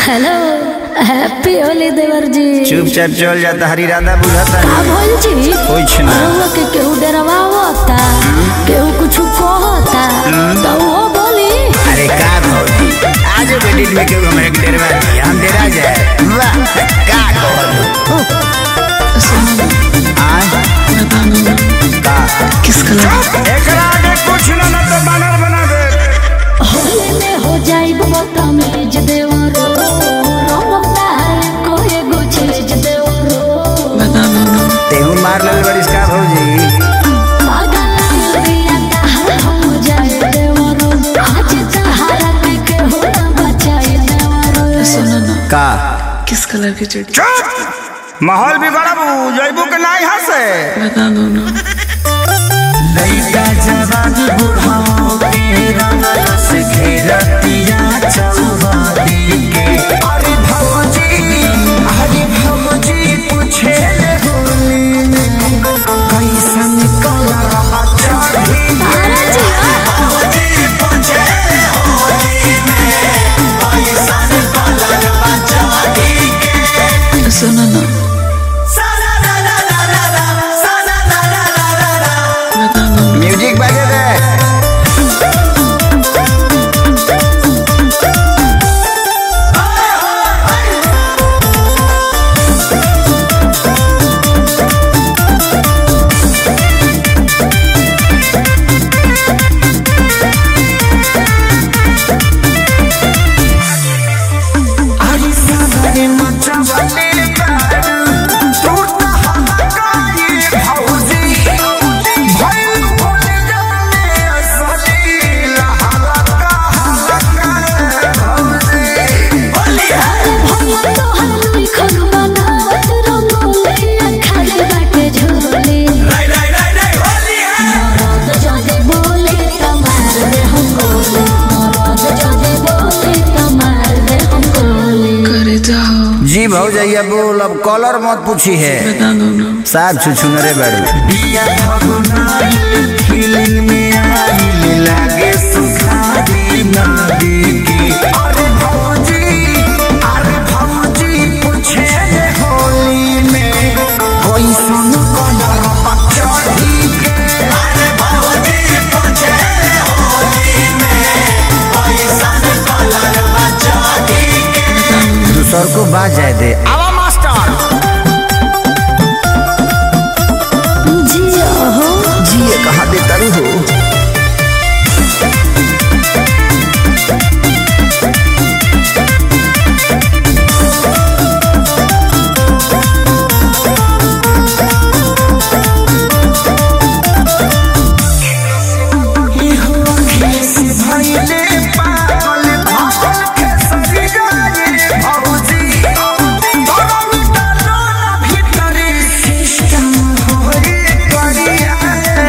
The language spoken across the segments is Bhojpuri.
हेलो हैप्पी होली देवर जी। चुपचाप चल जाता हरी राधा बुझाता का भइल जी? कुछ ना के केहू डरवावता केहू कुछ कहता तो वो बोली। अरे का भौजी आज बेटी में केहू हमरा के डरवा दी हम डरा जाए वाह का कहलू आज का किस कलर एकरा आगे कुछ ना तो बानर बना दे। होली में हो जाई बदतमीज देवरो रोमता है कोई गुचीज देवरो तेहू मार ले बड़िस का भौजी पागल दिया ता हो जाए देवरो आज सहारा के हो बचाए देवरो। सुनो ना का किस कलर की चड्डी? चुप माहौल बिगड़बू जइबू के नाही हंसे बता दो ना। लइका जवान बुढ़ाओ के रंगल से घेरतिया चौवादी के अरे भौजी पूछे ले होली में कैसन कलर चढ़ी भौजी पूछे ले होली में कैसन कलर चढ़ी के सुनो ना बता दो ना। म्यूजिक बजे दे। अरे सागरे मचवले बारू तू तो हमारी भौजी भइल भोले जाने असली लहलका भौजी बोली भैया तो हम लिखल बनावत रंगोली खाली बाटे झोली होली मरद जदे बोले तमार दे हम गोली मरद जदे बोले तमार दे हम गोली। करे जाओ जी भौजैया बोल अब कलर मत पूछी है बता दो ना। साथ छुछुनरे बारू बिया भगुनाइल फीलिंग में आइल लागे सुखारी नदी की अरे भौजी पूछे ले होली में कैसन कलर चढ़ी के अरे भौजी पूछे ले होली में कैसन कलर चढ़ी के दूसर को बात जाए दे आवा मास्टर जिया हो जिए कहाँ दे तारू हो भइले पागल भागल खेसरी जाए भौजी तोरा मिटलो ना भीतरी सिस्टम होई करिया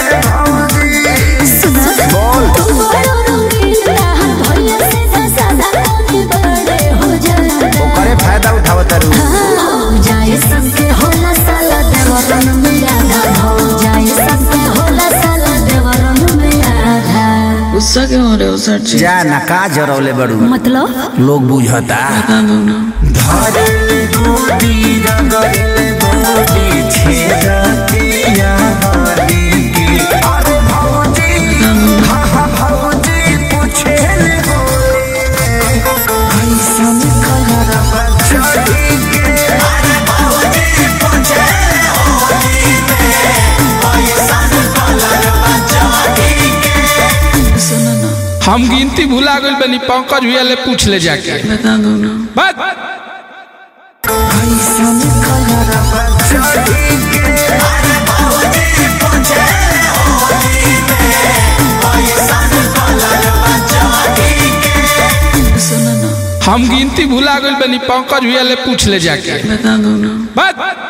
भौजी बोल तू बड़ो रंगीन रहन भैया से सादा कोनी बड़े हो जाए ओकरे फायदा उठाव तारू हो जाए सबके होला साला देवरन में आधा हो जाए सबके होला साला देवरन में आधा। गुस्सा क्यों हो रहे हो सर जी? जा ना का जरौले बड़ू मतलब लोग बुझता बता दो ना। धरले गोदी रगड़ले गोदी छेड़तिया हरी की अरे भौजी पूछे ले होली में कैसन कलर चढ़ी के अरे भौजी पूछे ले होली में कैसन कलर चढ़ी के सुनो ना हम गिनती भुला गइल बनी पंकज भैया ले पूछ ले जाके बता दो ना। बात कैसन कलर चढ़ी के अरे भौजी पूछे ले होली में कैसन कलर चढ़ी के सुनो ना हम गिनती भुला गइल बनी पंकज भैया ले पूछ ले जाके बता दो ना। बात